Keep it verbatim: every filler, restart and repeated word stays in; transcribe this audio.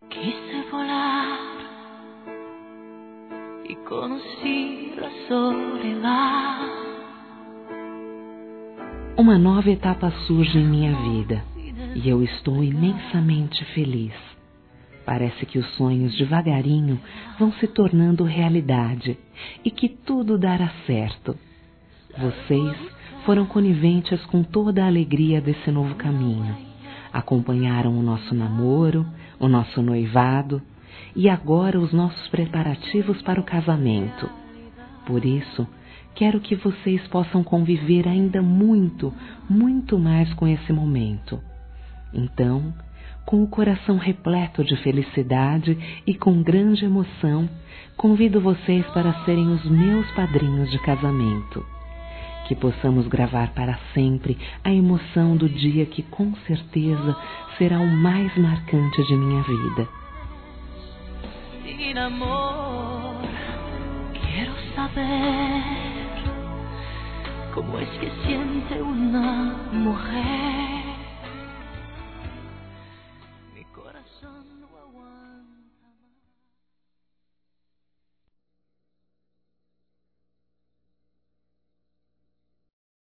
Quise volar y conocí la soledad. Uma nova etapa surge em minha vida e eu estou imensamente feliz. Parece que os sonhos devagarinho vão se tornando realidade e que tudo dará certo. Vocês foram coniventes com toda a alegria desse novo caminho. Acompanharam o nosso namoro, o nosso noivado e agora os nossos preparativos para o casamento. Por isso, quero que vocês possam conviver ainda muito, muito mais com esse momento. Então, com o coração repleto de felicidade e com grande emoção, convido vocês para serem os meus padrinhos de casamento. Que possamos gravar para sempre a emoção do dia que com certeza será o mais marcante de minha vida. Sin amor, quiero saber cómo es que siente una mujer.